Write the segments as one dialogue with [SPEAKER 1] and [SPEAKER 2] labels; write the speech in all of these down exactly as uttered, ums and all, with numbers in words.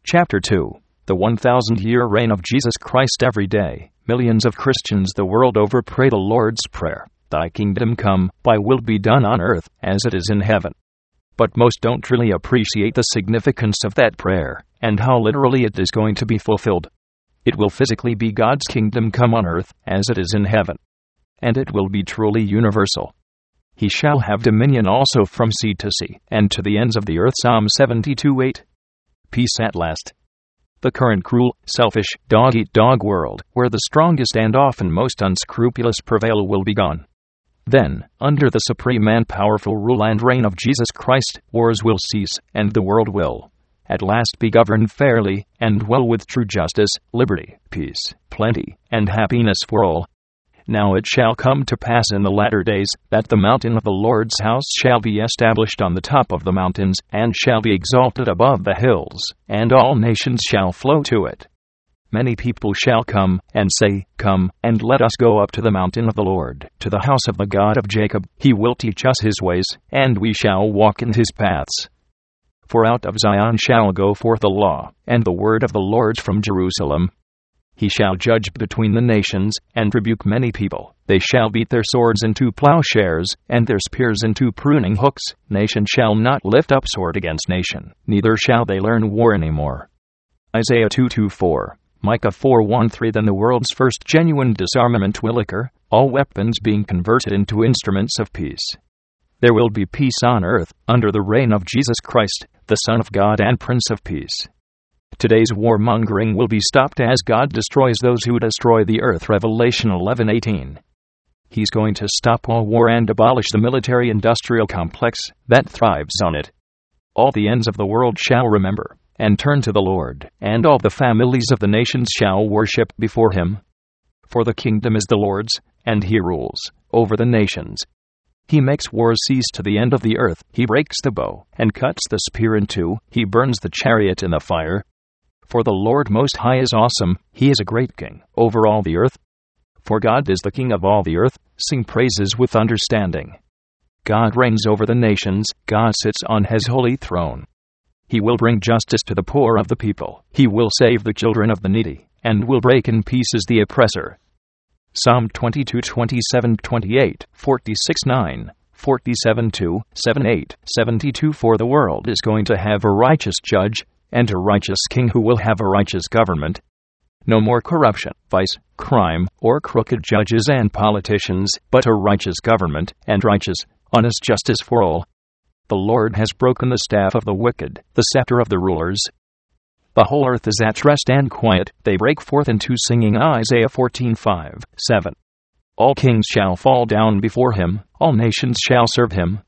[SPEAKER 1] Chapter two. The one thousand year reign of Jesus Christ. Every day, millions of Christians the world over pray the Lord's Prayer, "Thy kingdom come, thy will be done on earth, as it is in heaven." But most don't really appreciate the significance of that prayer, and how literally it is going to be fulfilled. It will physically be God's kingdom come on earth, as it is in heaven. And it will be truly universal. He shall have dominion also from sea to sea, and to the ends of the earth. Psalm seventy-two eight. Peace at last. The current cruel, selfish, dog-eat-dog world, where the strongest and often most unscrupulous prevail, will be gone. Then, under the supreme and powerful rule and reign of Jesus Christ, wars will cease, and the world will, at last, be governed fairly, and well, with true justice, liberty, peace, plenty, and happiness for all. Now it shall come to pass in the latter days, that the mountain of the Lord's house shall be established on the top of the mountains, and shall be exalted above the hills, and all nations shall flow to it. Many people shall come, and say, "Come, and let us go up to the mountain of the Lord, to the house of the God of Jacob. He will teach us his ways, and we shall walk in his paths." For out of Zion shall go forth the law, and the word of the Lord from Jerusalem. He shall judge between the nations, and rebuke many people. They shall beat their swords into plowshares, and their spears into pruning hooks. Nation shall not lift up sword against nation, neither shall they learn war any more. Isaiah two two four. Micah four one three. Then the world's first genuine disarmament will occur, all weapons being converted into instruments of peace. There will be peace on earth, under the reign of Jesus Christ, the Son of God and Prince of Peace. Today's warmongering will be stopped as God destroys those who destroy the earth. Revelation eleven eighteen. He's going to stop all war and abolish the military-industrial complex that thrives on it. All the ends of the world shall remember and turn to the Lord, and all the families of the nations shall worship before him. For the kingdom is the Lord's, and he rules over the nations. He makes wars cease to the end of the earth. He breaks the bow and cuts the spear in two. He burns the chariot in the fire. For the Lord Most High is awesome. He is a great king over all the earth. For God is the King of all the earth. Sing praises with understanding. God reigns over the nations. God sits on his holy throne. He will bring justice to the poor of the people. He will save the children of the needy, and will break in pieces the oppressor. Psalm twenty-two twenty-seven twenty-eight, forty-six nine, forty-seven two, seven eight, seventy-two. For the world is going to have a righteous judge, and a righteous king who will have a righteous government. No more corruption, vice, crime, or crooked judges and politicians, but a righteous government, and righteous, honest justice for all. The Lord has broken the staff of the wicked, the scepter of the rulers. The whole earth is at rest and quiet. They break forth into singing. Isaiah fourteen five, seven. All kings shall fall down before him, all nations shall serve him.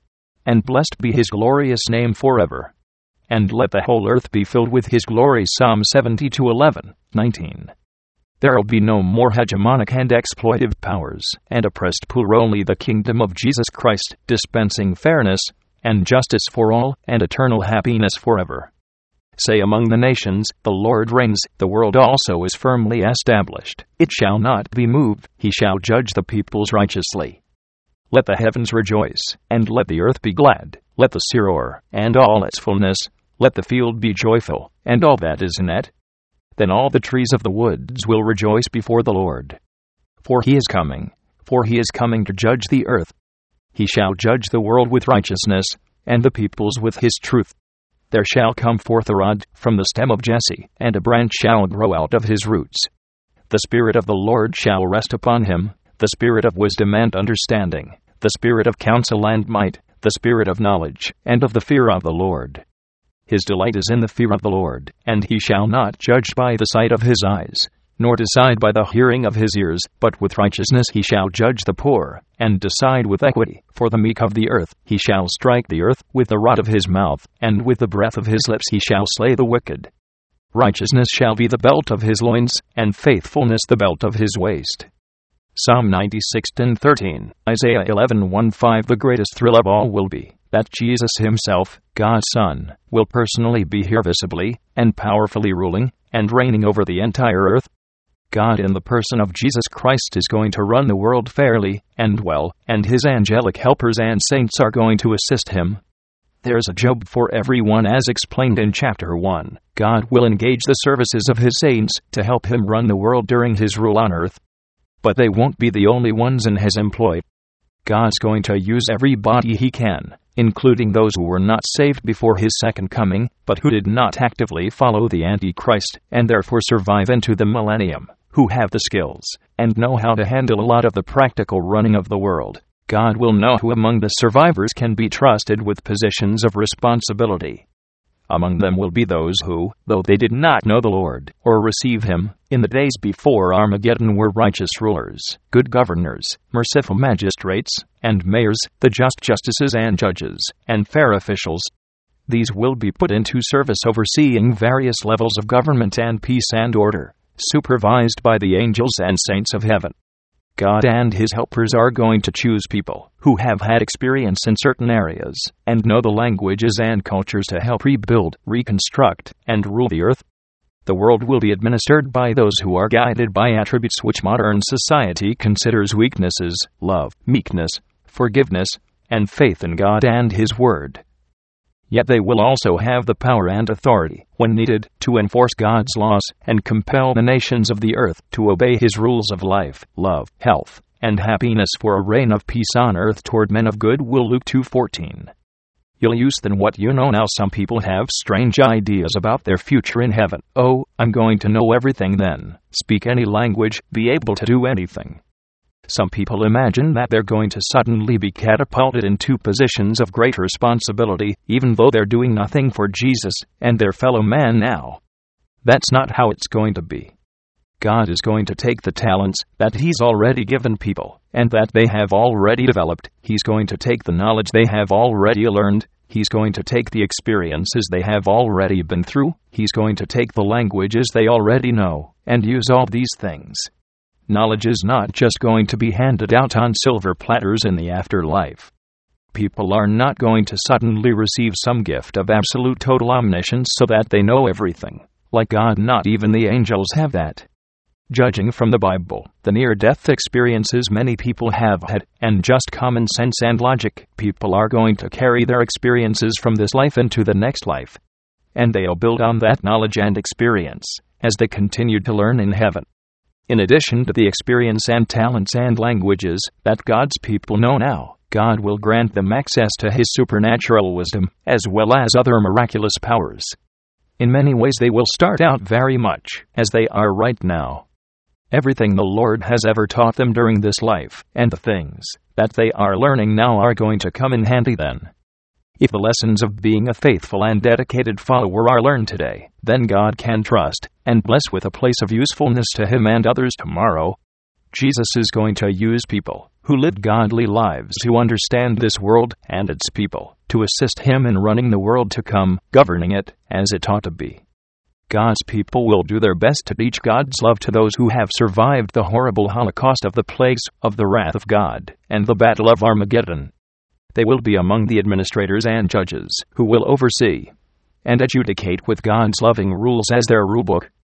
[SPEAKER 1] And blessed be his glorious name forever. And let the whole earth be filled with his glory. Psalm seventy-two eleven, nineteen. There will be no more hegemonic and exploitive powers, and oppressed poor. Only the kingdom of Jesus Christ, dispensing fairness and justice for all, and eternal happiness forever. Say among the nations, the Lord reigns. The world also is firmly established. It shall not be moved. He shall judge the peoples righteously. Let the heavens rejoice, and let the earth be glad. Let the sea roar, and all its fullness. Let the field be joyful, and all that is in it. Then all the trees of the woods will rejoice before the Lord. For he is coming, for he is coming to judge the earth. He shall judge the world with righteousness, and the peoples with his truth. There shall come forth a rod from the stem of Jesse, and a branch shall grow out of his roots. The Spirit of the Lord shall rest upon him, the Spirit of wisdom and understanding, the Spirit of counsel and might, the Spirit of knowledge, and of the fear of the Lord. His delight is in the fear of the Lord, and he shall not judge by the sight of his eyes, nor decide by the hearing of his ears, but with righteousness he shall judge the poor, and decide with equity. For the meek of the earth he shall strike the earth with the rod of his mouth, and with the breath of his lips he shall slay the wicked. Righteousness shall be the belt of his loins, and faithfulness the belt of his waist. Psalm ninety-six ten thirteen, Isaiah eleven one five. The greatest thrill of all will be that Jesus himself, God's Son, will personally be here visibly and powerfully ruling and reigning over the entire earth. God in the person of Jesus Christ is going to run the world fairly and well, and his angelic helpers and saints are going to assist him. There's a job for everyone, as explained in chapter one. God will engage the services of his saints to help him run the world during his rule on earth. But they won't be the only ones in his employ. God's going to use everybody he can, including those who were not saved before his second coming, but who did not actively follow the Antichrist, and therefore survive into the millennium, who have the skills, and know how to handle a lot of the practical running of the world. God will know who among the survivors can be trusted with positions of responsibility. Among them will be those who, though they did not know the Lord, or receive him, in the days before Armageddon were righteous rulers, good governors, merciful magistrates, and mayors, the just justices and judges, and fair officials. These will be put into service overseeing various levels of government and peace and order, supervised by the angels and saints of heaven. God and his helpers are going to choose people who have had experience in certain areas and know the languages and cultures to help rebuild, reconstruct, and rule the earth. The world will be administered by those who are guided by attributes which modern society considers weaknesses: love, meekness, forgiveness, and faith in God and his word. Yet they will also have the power and authority, when needed, to enforce God's laws and compel the nations of the earth to obey his rules of life, love, health, and happiness for a reign of peace on earth toward men of good will. Luke two fourteen. You'll use than what you know now. Some people have strange ideas about their future in heaven. Oh, I'm going to know everything then, speak any language, be able to do anything. Some people imagine that they're going to suddenly be catapulted into positions of great responsibility, even though they're doing nothing for Jesus and their fellow man now. That's not how it's going to be. God is going to take the talents that he's already given people, and that they have already developed. He's going to take the knowledge they have already learned. He's going to take the experiences they have already been through. He's going to take the languages they already know, and use all these things. Knowledge is not just going to be handed out on silver platters in the afterlife. People are not going to suddenly receive some gift of absolute total omniscience so that they know everything. Like God, not even the angels have that. Judging from the Bible, the near-death experiences many people have had, and just common sense and logic, people are going to carry their experiences from this life into the next life. And they'll build on that knowledge and experience as they continue to learn in heaven. In addition to the experience and talents and languages that God's people know now, God will grant them access to his supernatural wisdom, as well as other miraculous powers. In many ways they will start out very much as they are right now. Everything the Lord has ever taught them during this life, and the things that they are learning now, are going to come in handy then. If the lessons of being a faithful and dedicated follower are learned today, then God can trust and bless with a place of usefulness to him and others tomorrow. Jesus is going to use people who live godly lives to understand this world and its people, to assist him in running the world to come, governing it as it ought to be. God's people will do their best to teach God's love to those who have survived the horrible holocaust of the plagues, of the wrath of God, and the battle of Armageddon. They will be among the administrators and judges who will oversee and adjudicate with God's loving rules as their rulebook.